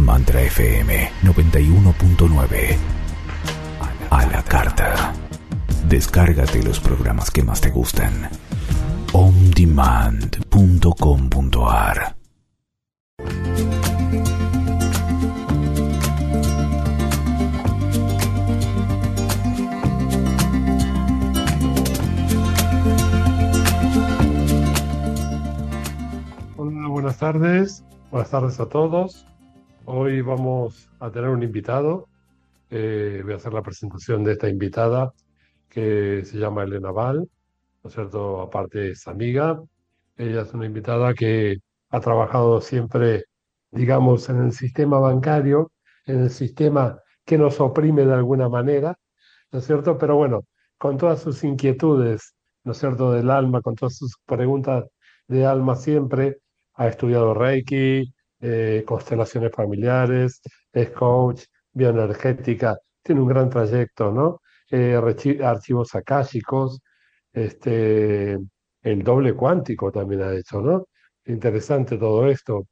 Mantra FM 91.9. A la carta. Descárgate los programas que más te gustan. ondemand.com.ar. Hola, buenas tardes a todos. Hoy vamos a tener un invitado. Voy a hacer la presentación de esta invitada que se llama Elena Val, ¿no es cierto? Aparte es amiga. Ella es una invitada que ha trabajado siempre, digamos, en el sistema bancario, en el sistema que nos oprime de alguna manera, ¿no es cierto? Pero bueno, con todas sus inquietudes, ¿no es cierto?, del alma, con todas sus preguntas de alma siempre, ha estudiado Reiki, constelaciones familiares, es coach, bioenergética, tiene un gran trayecto, ¿no? Archivos akáshicos, el doble cuántico también ha hecho, ¿no? Interesante todo esto.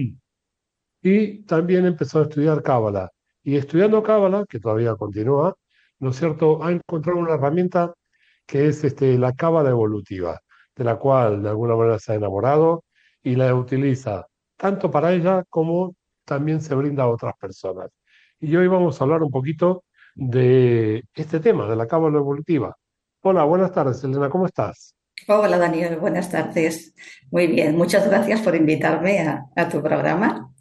Y también empezó a estudiar Cábala. Y estudiando Cábala, que todavía continúa, ¿no es cierto?, ha encontrado una herramienta que es la Cábala evolutiva, de la cual de alguna manera se ha enamorado y la utiliza tanto para ella como también se brinda a otras personas. Y hoy vamos a hablar un poquito de este tema, de la Cábala evolutiva. Hola, buenas tardes, Elena, ¿cómo estás? Hola Daniel, buenas tardes. Muy bien, muchas gracias por invitarme a tu programa.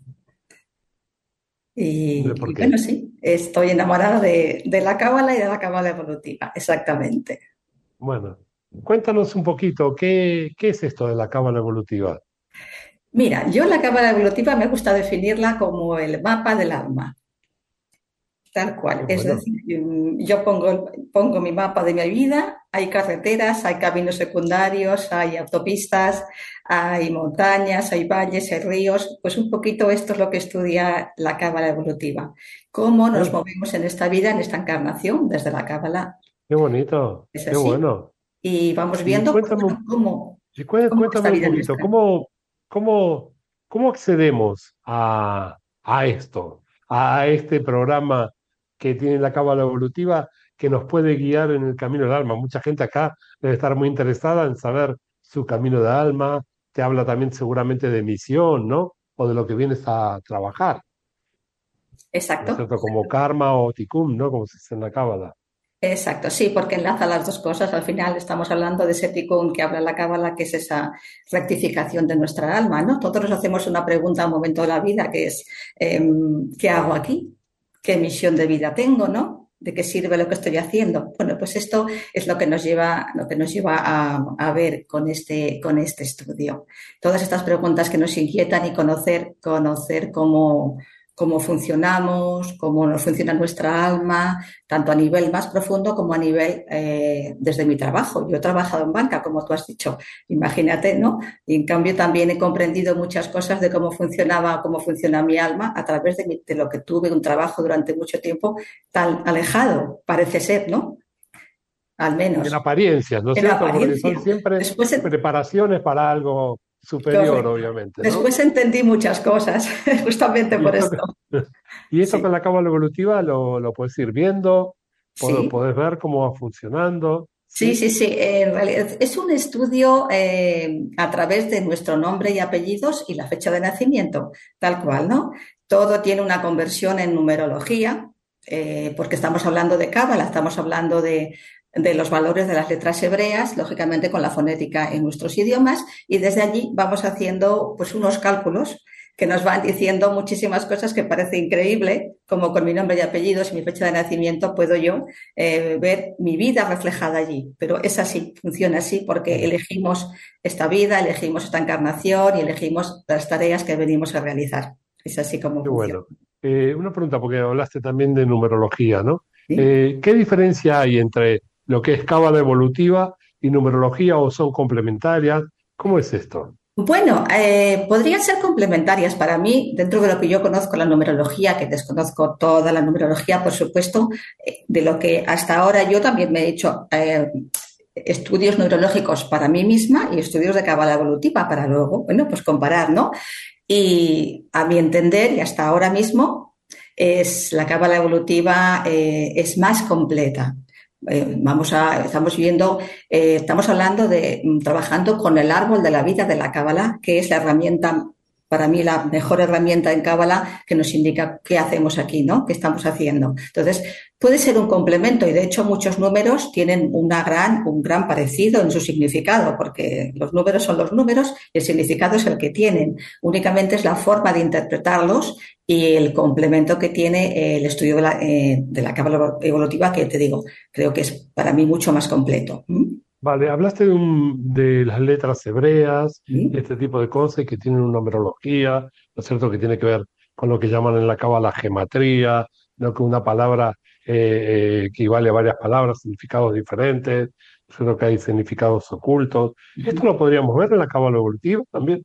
¿Por Y qué? bueno, sí, estoy enamorada de la cábala y de la cábala evolutiva, exactamente. Bueno, cuéntanos un poquito, ¿qué es esto de la cábala evolutiva? Mira, yo la cábala evolutiva me gusta definirla como el mapa del alma, tal cual. Qué Es bueno. decir, yo pongo mi mapa de mi vida, hay carreteras, hay caminos secundarios, hay autopistas, hay montañas, hay valles, hay ríos. Pues un poquito esto es lo que estudia la cábala evolutiva. Cómo nos Ah, movemos en esta vida, en esta encarnación, desde la cábala. qué bonito, Es qué así. bueno. Y vamos Y viendo, pues, cuéntame, bueno, cómo es esta cuéntame un vida poquito, nuestra. cómo, cómo accedemos a esto, a este programa que tiene la cábala evolutiva que nos puede guiar en el camino del alma? Mucha gente acá debe estar muy interesada en saber su camino de alma. Te habla también seguramente de misión, ¿no? O de lo que vienes a trabajar, ¿no es Exacto. cierto? Como karma o tikkun, ¿no? Como se dice en la cábala. Exacto, sí, porque enlaza las dos cosas. Al final estamos hablando de ese tikkun que habla la cábala, que es esa rectificación de nuestra alma, ¿no? Todos nos hacemos una pregunta a un momento de la vida, que es ¿qué hago aquí? ¿Qué misión de vida tengo, no? ¿De qué sirve lo que estoy haciendo? Bueno, pues esto es lo que nos lleva a ver con este estudio. Todas estas preguntas que nos inquietan y conocer cómo funcionamos, cómo nos funciona nuestra alma, tanto a nivel más profundo como a nivel desde mi trabajo. Yo he trabajado en banca, como tú has dicho, imagínate, ¿no? Y en cambio también he comprendido muchas cosas de cómo funciona mi alma a través de lo que tuve un trabajo durante mucho tiempo tan alejado, parece ser, ¿no? Al En menos, apariencias, ¿no es en cierto? Porque son apariencia. siempre Después, preparaciones para algo superior, correcto. obviamente, ¿no? Después entendí muchas cosas, justamente Y por esto, esto. y esto con Sí, la cábala evolutiva lo puedes ir viendo, sí. podés ver cómo va funcionando, Sí, ¿sí? sí, sí. En realidad es un estudio a través de nuestro nombre y apellidos y la fecha de nacimiento, tal cual, ¿no? Todo tiene una conversión en numerología, porque estamos hablando de Cábala, estamos hablando de los valores de las letras hebreas, lógicamente con la fonética en nuestros idiomas, y desde allí vamos haciendo pues unos cálculos que nos van diciendo muchísimas cosas que parece increíble, como con mi nombre y apellidos y mi fecha de nacimiento puedo yo ver mi vida reflejada allí. Pero es así, funciona así porque Mm, elegimos esta vida, elegimos esta encarnación y elegimos las tareas que venimos a realizar. Es así como qué funciona. bueno. Una pregunta, porque hablaste también de numerología, ¿no? ¿Sí? ¿Qué diferencia hay entre lo que es cábala evolutiva y numerología o son complementarias? ¿Cómo es esto? Bueno, podrían ser complementarias para mí, dentro de lo que yo conozco la numerología, que desconozco toda la numerología, por supuesto, de lo que hasta ahora yo también me he hecho estudios neurológicos para mí misma y estudios de cábala evolutiva para luego, bueno, pues comparar, ¿no? Y a mi entender, y hasta ahora mismo, la cábala evolutiva es más completa. Estamos hablando de trabajando con el árbol de la vida de la cábala, que es la herramienta, para mí la mejor herramienta en cábala que nos indica qué hacemos aquí, ¿no? ¿Qué estamos haciendo? Entonces, puede ser un complemento y de hecho muchos números tienen un gran parecido en su significado, porque los números son los números y el significado es el que tienen. Únicamente es la forma de interpretarlos y el complemento que tiene el estudio de la cábala evolutiva, que te digo, creo que es para mí mucho más completo. Vale, hablaste de las letras hebreas y ¿Sí? este tipo de cosas que tienen una numerología, ¿no es cierto? Que tiene que ver con lo que llaman en la cábala gematría, ¿no? Que una palabra equivale a varias palabras, significados diferentes, ¿no es cierto? Que hay significados ocultos. ¿Esto lo podríamos ver en la cábala evolutiva también?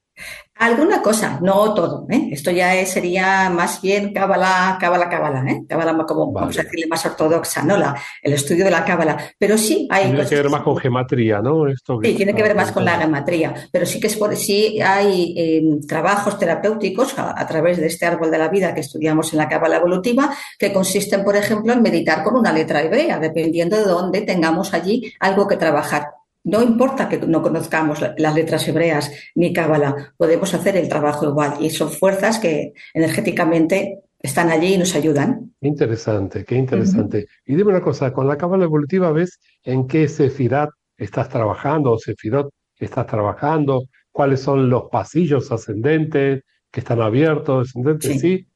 Alguna cosa, no todo, ¿eh? Esto ya sería más bien cábala, ¿eh? Cábala como, vamos a Vale. decirle, más ortodoxa, ¿no? El estudio de la cábala. Pero sí hay Tendría que cosas ver que más con gematría, ¿no? Esto que sí, te tiene que estaba ver más con la preguntando. gematría, pero sí que sí hay trabajos terapéuticos a través de este árbol de la vida que estudiamos en la cábala evolutiva, que consisten, por ejemplo, en meditar con una letra hebrea, dependiendo de dónde tengamos allí algo que trabajar. No importa que no conozcamos las letras hebreas ni cábala, podemos hacer el trabajo igual y son fuerzas que energéticamente están allí y nos ayudan. Qué interesante, qué Ujú. interesante. Y dime una cosa, con la cábala evolutiva ves en qué sefirat estás trabajando o sefirot estás trabajando, cuáles son los pasillos ascendentes que están abiertos, descendentes, Sí, sí.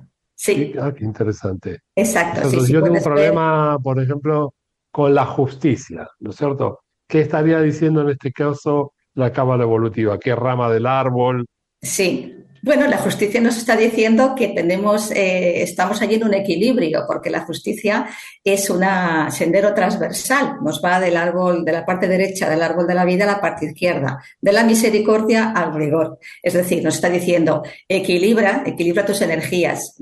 sí, Qué interesante. ¿No es exacto, sí, cierto? Si sí, yo tengo un puedes ver. problema, por ejemplo, con la justicia, ¿no es cierto? ¿Qué estaría diciendo en este caso la cábala evolutiva? ¿Qué rama del árbol? Sí, bueno, la justicia nos está diciendo que estamos allí en un equilibrio, porque la justicia es un sendero transversal, nos va del árbol, de la parte derecha del árbol de la vida a la parte izquierda, de la misericordia al rigor. Es decir, nos está diciendo, equilibra tus energías,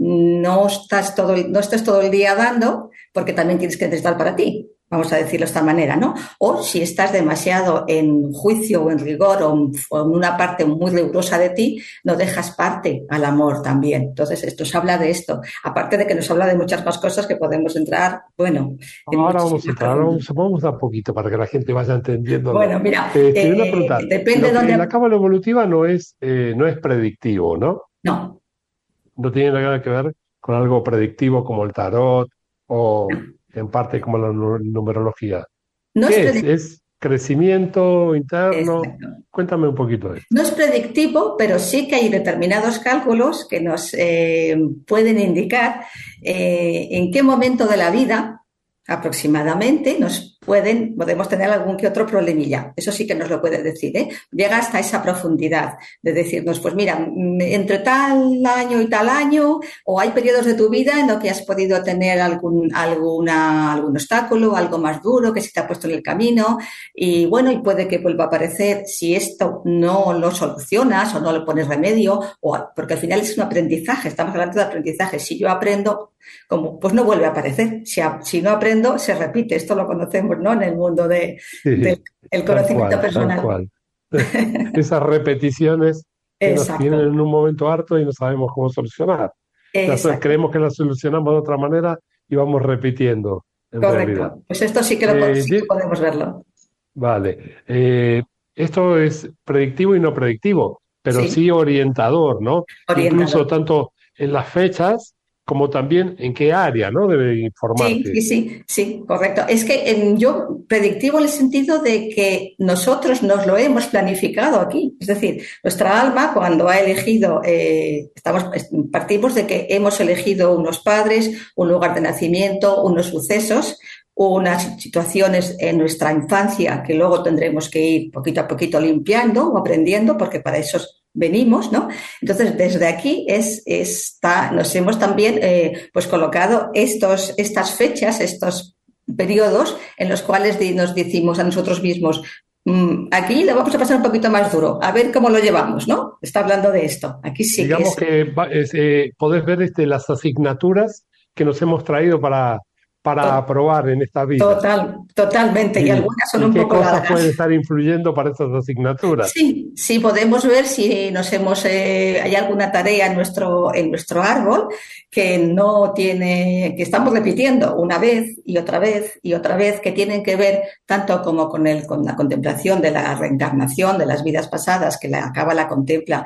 no estés todo el día dando, porque también tienes que necesitar para ti. Vamos a decirlo de esta manera, ¿no? O si estás demasiado en juicio o en rigor o en una parte muy rigurosa de ti, no dejas parte al amor también. Entonces, esto nos habla de esto. Aparte de que nos habla de muchas más cosas que podemos entrar, bueno, en Ahora vamos a muchísimas entrar, ahora profundidades. vamos a dar poquito para que la gente vaya entendiéndolo. Bueno, mira, Una pregunta, depende lo de que la dónde. cábala evolutiva no es predictivo, ¿no? No, No tiene nada que ver con algo predictivo como el tarot o en parte como la numerología. no es ¿Qué es? predictivo. ¿Es crecimiento interno? Cuéntame un poquito de esto. No es predictivo, pero sí que hay determinados cálculos que nos pueden indicar en qué momento de la vida aproximadamente podemos tener algún que otro problemilla. Eso sí que nos lo puede decir, ¿eh? Llega hasta esa profundidad de decirnos, pues mira, entre tal año y tal año, o hay periodos de tu vida en los que has podido tener algún obstáculo, algo más duro que se te ha puesto en el camino, y bueno, y puede que vuelva a aparecer si esto no lo solucionas o no le pones remedio, porque al final es un aprendizaje, estamos hablando de aprendizaje. Si yo aprendo, pues no vuelve a aparecer. Si no aprendo, se repite. Esto lo conocemos, ¿no? En el mundo del Sí, el tal conocimiento cual, tal personal. cual. Esas repeticiones que nos tienen Exacto, en un momento harto y no sabemos cómo solucionar. exacto, Creemos que las solucionamos de otra manera y vamos repitiendo en realidad. correcto. Pues esto Eh, sí que di- podemos verlo. vale. Esto es predictivo y no predictivo, pero Sí, sí orientador, ¿no? Incluso orientador. tanto en las fechas como también en qué área, ¿no? Debe Sí, informarte. sí, sí, sí, correcto. Es que yo predictivo en el sentido de que nosotros nos lo hemos planificado aquí. Es decir, nuestra alma cuando ha elegido, partimos de que hemos elegido unos padres, un lugar de nacimiento, unos sucesos, unas situaciones en nuestra infancia que luego tendremos que ir poquito a poquito limpiando o aprendiendo, porque para eso venimos, ¿no? Entonces, desde aquí nos hemos también pues colocado estas fechas, estos periodos en los cuales nos decimos a nosotros mismos, aquí lo vamos a pasar un poquito más duro, a ver cómo lo llevamos, ¿no? Está hablando de esto. Aquí sí que Digamos es. que podés ver las asignaturas que nos hemos traído para probar en esta vida. Totalmente. Y algunas son ¿Y un qué poco cosas pueden largas. estar influyendo para esas asignaturas? Sí, sí, podemos ver si hay alguna tarea en nuestro árbol que no tiene, que estamos repitiendo una vez y otra vez y otra vez, que tienen que ver tanto como con la contemplación de la reencarnación de las vidas pasadas, que la Cábala contempla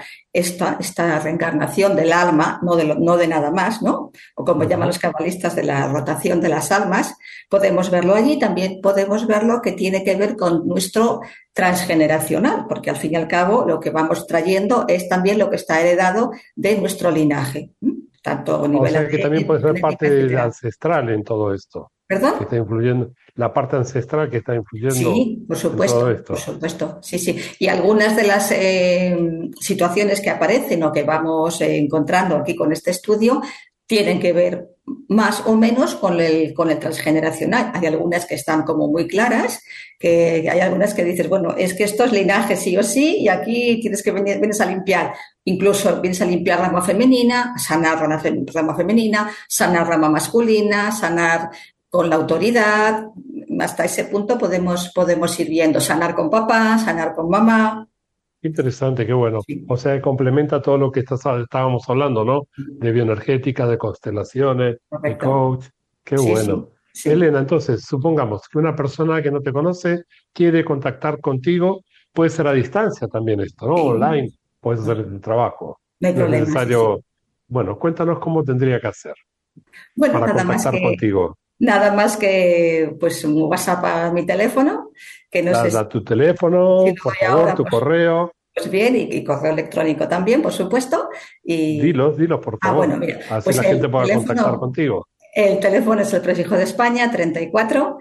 esta reencarnación del alma, no de nada más, ¿no? O como llaman los cabalistas, de la rotación de las almas. Podemos verlo allí. También podemos verlo que tiene que ver con nuestro transgeneracional, porque al fin y al cabo lo que vamos trayendo es también lo que está heredado de nuestro linaje, tanto a O nivel sea que también puede ADN, ser genética, parte etcétera. ancestral en todo esto, ¿Perdón? que está influyendo, la parte ancestral que está influyendo Sí, en todo esto. sí, sí. Y algunas de las situaciones que aparecen o que vamos encontrando aquí con este estudio tienen que ver más o menos con el transgeneracional. Hay algunas que están como muy claras, que hay algunas que dices, bueno, es que esto es linaje sí o sí, y aquí tienes que vienes a limpiar. Incluso vienes a limpiar rama femenina, sanar rama femenina, sanar rama masculina, sanar con la autoridad. Hasta ese punto podemos ir viendo, sanar con papá, sanar con mamá. Interesante, qué bueno. Sí, O sea, complementa todo lo que estábamos hablando, ¿no? De bioenergética, de constelaciones, de correcto. coach. Qué Sí, sí, bueno. sí. Elena, entonces, supongamos que una persona que no te conoce quiere contactar contigo, puede ser a distancia también esto, ¿no? Sí, Online, puede ser el trabajo. no hay No es problema, sí, sí. necesario. Bueno, cuéntanos cómo tendría que hacer Bueno, para contactar contigo. nada más que pues un WhatsApp a mi teléfono, que no sé Da si tu lo teléfono, por doy favor, ahora, tu correo. pues bien, y correo electrónico también, por supuesto. Y, Dilos, por favor. bueno, mira, Así pues la gente pueda contactar contigo. el teléfono es el prefijo de España, 34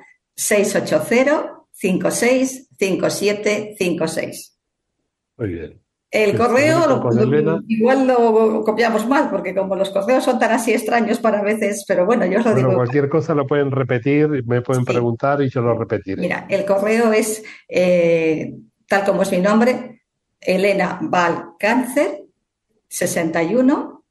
680 565756. Muy bien. El Se correo comunican con Elena. igual lo copiamos mal, porque como los correos son tan así extraños para veces, pero bueno, yo os lo Bueno, digo. cualquier cosa lo pueden repetir, me pueden Sí, preguntar y yo lo repetiré. mira, el correo es, tal como es mi nombre, Elena Valcáncer 61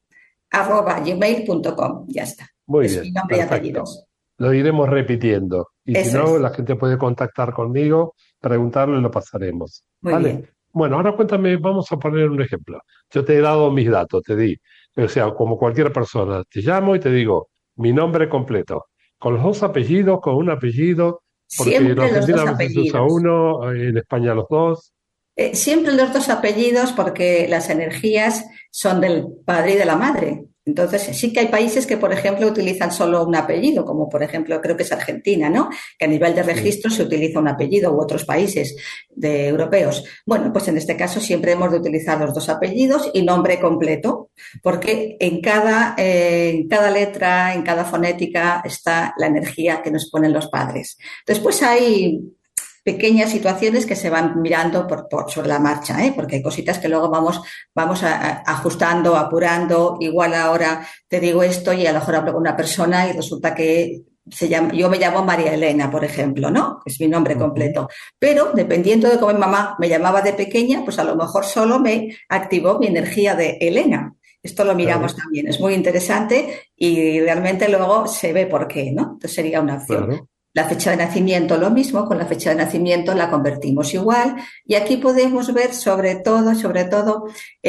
@gmail.com. Ya está. Muy Es mi bien, nombre y perfecto. apellidos. Lo iremos repitiendo. Y si Eso no, es. la gente puede contactar conmigo, preguntarlo y lo pasaremos. Muy ¿Vale? bien. Bueno, ahora cuéntame, vamos a poner un ejemplo. Yo te he dado mis datos, te di. O sea, como cualquier persona, te llamo y te digo mi nombre completo, con los dos apellidos, con un apellido, porque en Siempre los Argentina dos a veces se usa apellidos. uno, en España los dos. Siempre los dos apellidos porque las energías son del padre y de la madre. Entonces, sí que hay países que, por ejemplo, utilizan solo un apellido, como por ejemplo creo que es Argentina, ¿no? Que a nivel de Sí. registro se utiliza un apellido, u otros países europeos. Bueno, pues en este caso siempre hemos de utilizar los dos apellidos y nombre completo, porque en cada letra, en cada fonética está la energía que nos ponen los padres. Después hay pequeñas situaciones que se van mirando sobre la marcha, ¿eh? Porque hay cositas que luego vamos ajustando, apurando. Igual ahora te digo esto y a lo mejor hablo con una persona y resulta que yo me llamo María Elena, por ejemplo, ¿no? Que es mi nombre Ujú. completo. Pero dependiendo de cómo mi mamá me llamaba de pequeña, pues a lo mejor solo me activó mi energía de Elena. Esto lo miramos Claro, también, es muy interesante y realmente luego se ve por qué, ¿no? Entonces sería una opción. claro. La fecha de nacimiento, lo mismo, con la fecha de nacimiento la convertimos igual y aquí podemos ver sobre todo,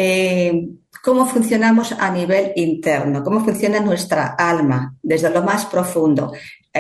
cómo funcionamos a nivel interno, cómo funciona nuestra alma desde lo más profundo.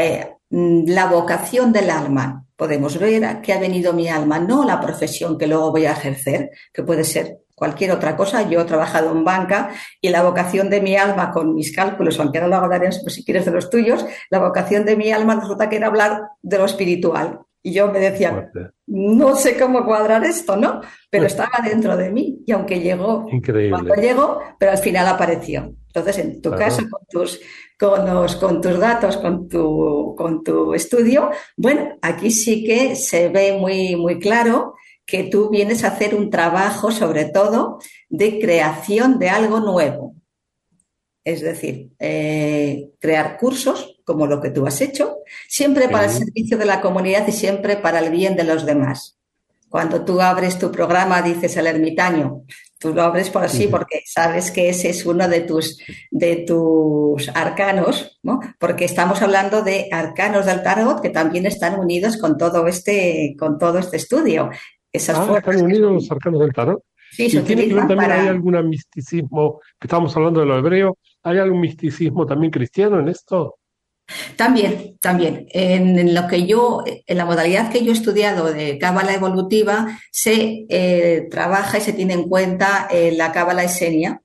La vocación del alma, podemos ver a qué ha venido mi alma, no la profesión que luego voy a ejercer, que puede ser cualquier otra cosa. Yo he trabajado en banca y la vocación de mi alma con mis cálculos, aunque ahora lo hago, Darío, pues si quieres de los tuyos, la vocación de mi alma resulta que era hablar de lo espiritual. Y yo me decía, Fuerte. no sé cómo cuadrar esto, ¿no? Pero estaba dentro de mí y aunque llegó, cuando Increíble. llegó, pero al final apareció. Entonces, en tu caso, Claro. con tus datos, con tu estudio, bueno, aquí sí que se ve muy, muy claro que tú vienes a hacer un trabajo, sobre todo, de creación de algo nuevo. Es decir, crear cursos como lo que tú has hecho, siempre para el Sí. servicio de la comunidad y siempre para el bien de los demás. Cuando tú abres tu programa, dices el ermitaño. Tú lo abres por así porque sabes que ese es uno de tus arcanos, ¿no? Porque estamos hablando de arcanos del tarot que también están unidos con todo este estudio. Esas Están fuerzas que unidos los arcanos del tarot. sí, se Y tiene que ver utilizan también, ¿hay para... algún misticismo, que estamos hablando de lo hebreo, ¿hay algún misticismo también cristiano en esto? También, también. En la modalidad que yo he estudiado de cábala evolutiva, se trabaja y se tiene en cuenta la cábala esenia,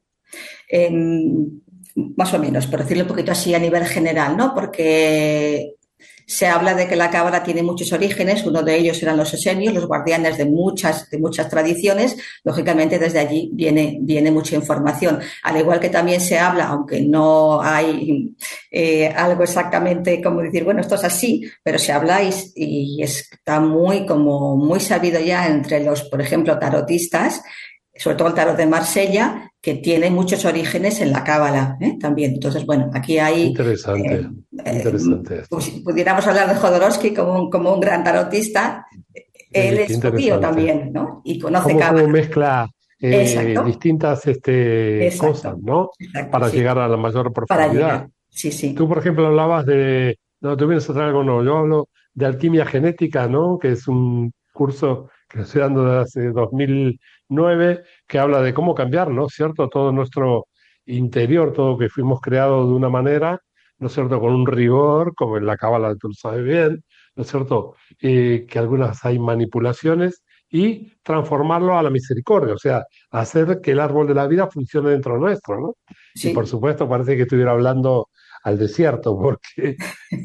más o menos, por decirlo un poquito así a nivel general, ¿no? Porque se habla de que la cábala tiene muchos orígenes, uno de ellos eran los esenios, los guardianes de muchas tradiciones. Lógicamente, desde allí viene mucha información. Al igual que también se habla, aunque no hay algo exactamente como decir, bueno, esto es así, pero se habla y está muy sabido ya entre los, por ejemplo, tarotistas, sobre todo el tarot de Marsella, que tiene muchos orígenes en la cábala, también. Entonces, bueno, aquí hay... Interesante, interesante esto. Pues, si pudiéramos hablar de Jodorowsky como un gran tarotista, él Qué es judío interesante. también, ¿no? Y conoce Cómo cábala. mezcla Exacto, distintas cosas, exacto, ¿no? exacto, Para sí, llegar a la mayor para profundidad. llegar. Sí, Tú, sí, por ejemplo, hablabas de, no, tú vienes a traer algo nuevo, yo hablo de alquimia genética, ¿no? Que es un curso que estoy dando desde hace 2009, que habla de cómo cambiar, ¿no? ¿Cierto? Todo nuestro interior, todo que fuimos creados de una manera, ¿no es cierto? Con un rigor, como en la cábala tú lo sabes bien, ¿no es cierto? Que algunas hay manipulaciones y transformarlo a la misericordia, o sea, hacer que el árbol de la vida funcione dentro nuestro, ¿no? Y por sí, supuesto parece que estuviera hablando al desierto, porque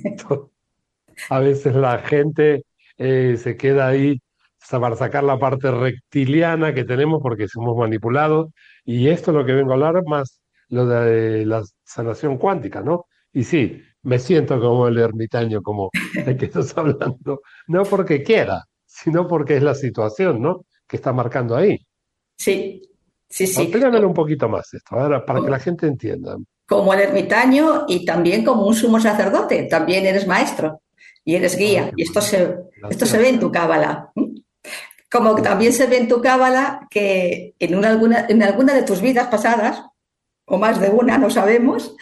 a veces la gente se queda ahí para sacar la parte reptiliana que tenemos porque somos manipulados. Y esto es lo que vengo a hablar, más lo de la sanación cuántica, ¿no? Y sí, me siento como el ermitaño, como el que estás hablando, no porque quiera, sino porque es la situación, ¿no? Que está marcando ahí. sí, sí, sí. Explícamelo un poquito más esto, ahora, para que la gente entienda. Como el ermitaño y también como un sumo sacerdote, también eres maestro y eres Ah, guía. qué Y bueno. esto se ve Gracias. en tu cábala. Como que también se ve en tu cábala que en alguna de tus vidas pasadas, o más de una, no sabemos,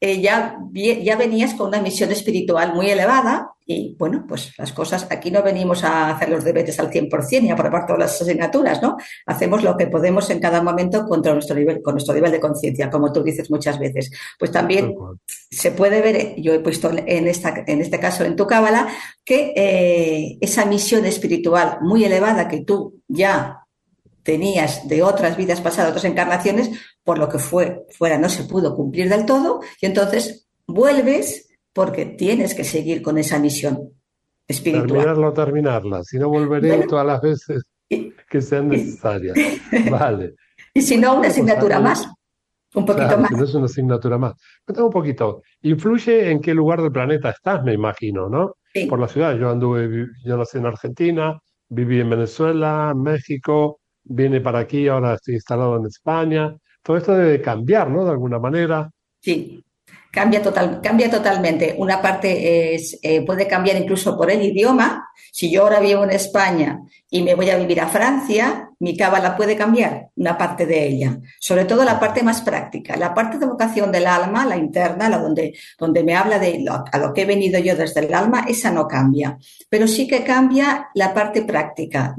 ya venías con una misión espiritual muy elevada y bueno, pues las cosas, aquí no venimos a hacer los deberes al 100% y a aprobar todas las asignaturas, ¿no? Hacemos lo que podemos en cada momento con nuestro nivel de conciencia, como tú dices muchas veces. Pues Tal también cual. se puede ver, yo he puesto en este caso en tu cábala, que esa misión espiritual muy elevada que tú ya tenías de otras vidas pasadas, otras encarnaciones, por lo que fuera no se pudo cumplir del todo, y entonces vuelves porque tienes que seguir con esa misión espiritual. Terminarla o terminarla, si no volveré Bueno, todas las veces y, que sean y, necesarias. Vale. y si no, una Una cosa, asignatura más, un poquito claro, más. si no es una asignatura más. Cuéntame un poquito, influye en qué lugar del planeta estás, me imagino, ¿no? Por la Sí. ciudad, yo nací en Argentina, viví en Venezuela, México, vine para aquí, ahora estoy instalado en España. Todo esto debe cambiar, ¿no? De alguna manera. Sí, cambia totalmente. Una parte puede cambiar incluso por el idioma. Si yo ahora vivo en España y me voy a vivir a Francia, mi cábala puede cambiar, una parte de ella. Sobre todo la parte más práctica, la parte de vocación del alma, la interna, donde me habla a lo que he venido yo desde el alma, esa no cambia. Pero sí que cambia la parte práctica.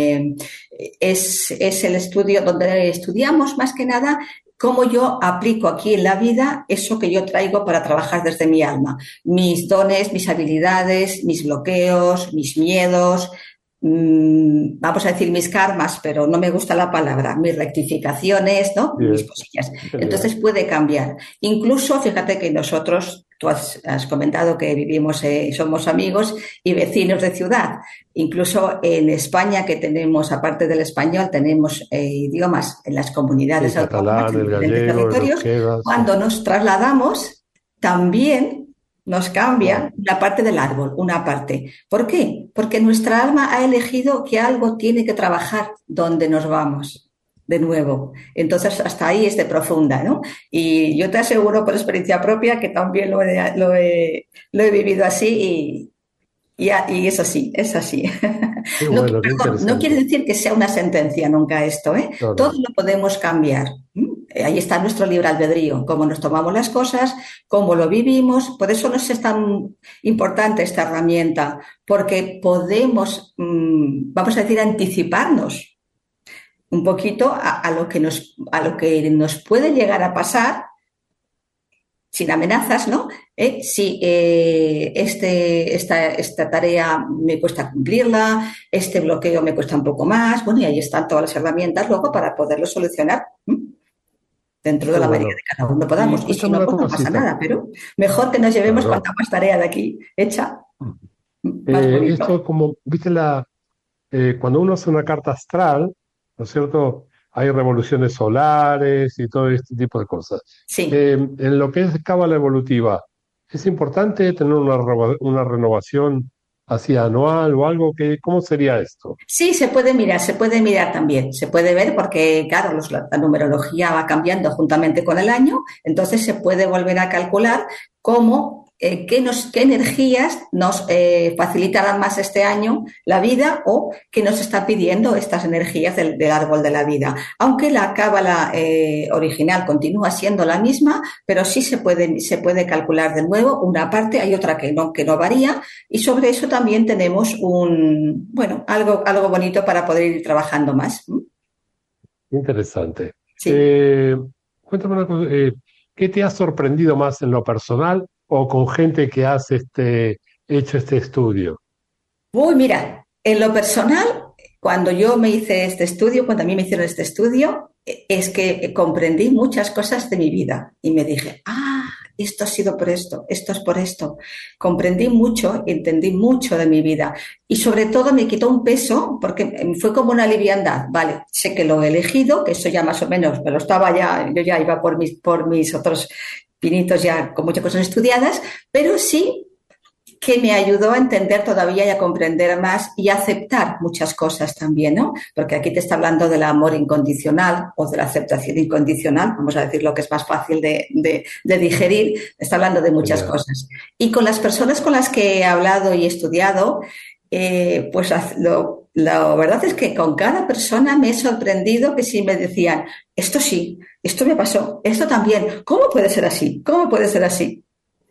Es el estudio donde estudiamos más que nada cómo yo aplico aquí en la vida eso que yo traigo para trabajar desde mi alma, mis dones, mis habilidades, mis bloqueos, mis miedos, vamos a decir mis karmas, pero no me gusta la palabra, mis rectificaciones, ¿no? Mis Bien, cosillas. genial. Entonces puede cambiar. Incluso, fíjate que nosotros, tú has comentado que vivimos, somos amigos y vecinos de ciudad. Incluso en España, que tenemos, aparte del español, tenemos idiomas en las El comunidades autónomas, catalán, en el diferentes gallego, el territorios. euskera, sí. Cuando nos trasladamos, también nos Wow. cambia la parte del árbol, una parte. ¿Por qué? Porque nuestra alma ha elegido que algo tiene que trabajar donde nos vamos. De nuevo. Entonces, hasta ahí es de profunda, ¿no? Y yo te aseguro por experiencia propia que también lo he vivido así y es así, es así. Qué No, bueno, qué perdón, no quiere interesante. decir que sea una sentencia nunca esto, ¿eh? No, Todo no, lo podemos cambiar. Ahí está nuestro libre albedrío, cómo nos tomamos las cosas, cómo lo vivimos. Por eso nos es tan importante esta herramienta, porque podemos, vamos a decir, anticiparnos un poquito a lo que nos puede llegar a pasar sin amenazas, ¿no? Si esta tarea me cuesta cumplirla, este bloqueo me cuesta un poco más, bueno, y ahí están todas las herramientas luego para poderlo solucionar dentro qué de la medida bueno. que cada uno Y podamos. Y si cuéntame no, una pues no pasa cosita. nada, pero mejor que nos llevemos Claro. cuanta más tarea de aquí hecha, más bonito. Esto como, viste cuando uno hace una carta astral, ¿no es cierto? Hay revoluciones solares y todo este tipo de cosas. Sí. En lo que es cábala evolutiva, ¿es importante tener una renovación así anual o algo que, ¿cómo sería esto? Sí, se puede mirar también, se puede ver porque, claro, la numerología va cambiando juntamente con el año, entonces se puede volver a calcular cómo, qué energías nos facilitarán más este año la vida o qué nos está pidiendo estas energías del árbol de la vida. Aunque la cábala original continúa siendo la misma, pero sí se puede calcular de nuevo una parte, hay otra que no varía y sobre eso también tenemos bueno, algo bonito para poder ir trabajando más. Interesante. Sí. Eh, Cuéntame una cosa, ¿qué te ha sorprendido más en lo personal o con gente que has hecho este estudio? Uy, mira, en lo personal, cuando yo me hice este estudio, cuando a mí me hicieron este estudio, es que comprendí muchas cosas de mi vida y me dije, esto ha sido por esto es por esto. Comprendí mucho, entendí mucho de mi vida y sobre todo me quitó un peso porque fue como una liviandad. Vale, sé que lo he elegido, que eso ya más o menos me lo estaba ya, yo ya iba por mis otros pinitos ya con muchas cosas estudiadas, pero sí que me ayudó a entender todavía y a comprender más y a aceptar muchas cosas también, ¿no? Porque aquí te está hablando del amor incondicional o de la aceptación incondicional, vamos a decir lo que es más fácil de digerir, está hablando de muchas Genial. cosas. Y con las personas con las que he hablado y estudiado, pues la verdad es que con cada persona me he sorprendido que sí me decían, esto sí, esto me pasó, esto también, ¿cómo puede ser así? ¿Cómo puede ser así?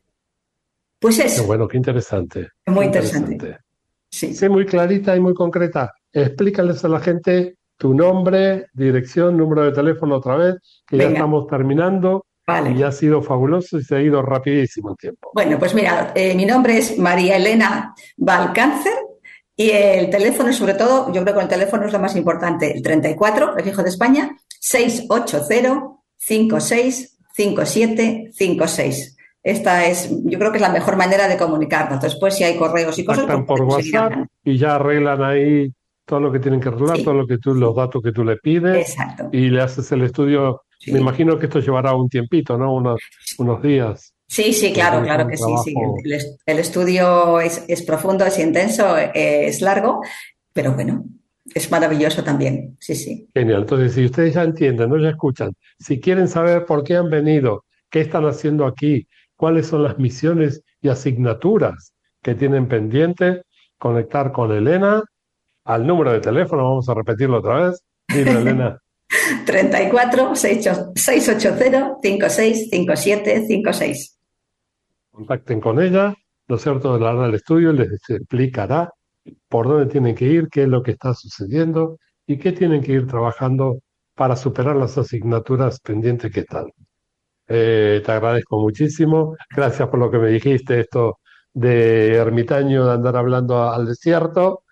Pues Qué es bueno, qué interesante, qué muy interesante. interesante. Sé Sí, muy clarita y muy concreta. Explícales a la gente tu nombre, dirección, número de teléfono otra vez, que ya venga, estamos terminando y vale. ha sido fabuloso y se ha ido rapidísimo el tiempo. Bueno, pues mira, mi nombre es María Elena Valcáncer y el teléfono, sobre todo, yo creo que el teléfono es lo más importante, el 34, prefijo de España, 680-565756. Esta es, yo creo que es la mejor manera de comunicarnos. Después, si hay correos y cosas, pues Contactan por podemos seguir WhatsApp hablando. y ya arreglan ahí todo lo que tienen que arreglar, todo Sí, lo que tú, los sí, datos que tú le pides exacto. y le haces el estudio. Me Sí. imagino que esto llevará un tiempito, ¿no? Unos días, Sí, sí, porque claro, es claro un que sí, sí. trabajo El estudio es profundo, es intenso, es largo, pero bueno, es maravilloso también. Sí, sí. genial. Entonces, si ustedes ya entienden, no ya escuchan, si quieren saber por qué han venido, qué están haciendo aquí, cuáles son las misiones y asignaturas que tienen pendientes, conectar con Elena al número de teléfono, vamos a repetirlo otra vez. Dilo, Elena. 34 680 565756. Contacten con ella, ¿no es cierto? Le hará el estudio, les explicará por dónde tienen que ir, qué es lo que está sucediendo y qué tienen que ir trabajando para superar las asignaturas pendientes que están. Te agradezco muchísimo. Gracias por lo que me dijiste, esto de ermitaño, de andar hablando al desierto.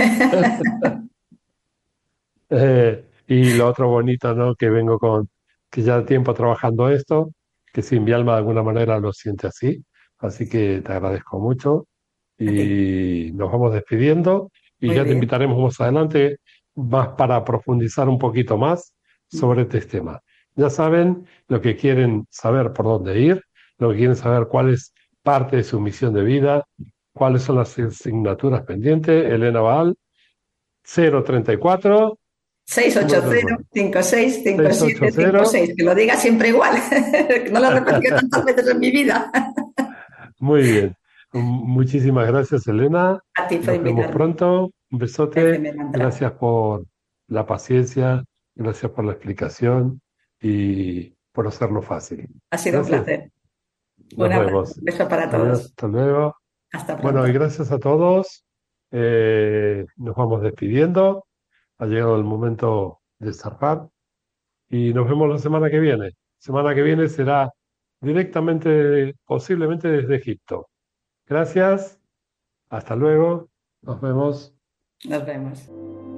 Y lo otro bonito, ¿no? Que vengo que ya tiempo trabajando esto, que si mi alma de alguna manera lo siente así. Así que te agradezco mucho A ti. y nos vamos despidiendo y Muy ya te bien. invitaremos más adelante más para profundizar un poquito más sobre este tema. Ya saben lo que quieren saber por dónde ir, lo que quieren saber cuál es parte de su misión de vida, cuáles son las asignaturas pendientes. Elena Baal, 034, número de teléfono. 680. 680-565756. Que lo diga siempre igual. No lo he repetido tantas veces en mi vida. Muy bien. Muchísimas gracias, Elena. A ti por Nos vemos invitarme. pronto. Un Desde besote. mi mantra. Gracias por la paciencia, gracias por la explicación y por hacerlo fácil. Ha sido un Gracias. placer. Un Nos abrazo, vemos. un beso para Adiós. todos. Hasta luego. Hasta Bueno, pronto. y gracias a todos. Nos vamos despidiendo. Ha llegado el momento de zarpar y nos vemos la semana que viene. Semana que viene será directamente, posiblemente desde Egipto. Gracias. Hasta luego. Nos vemos. Nos vemos.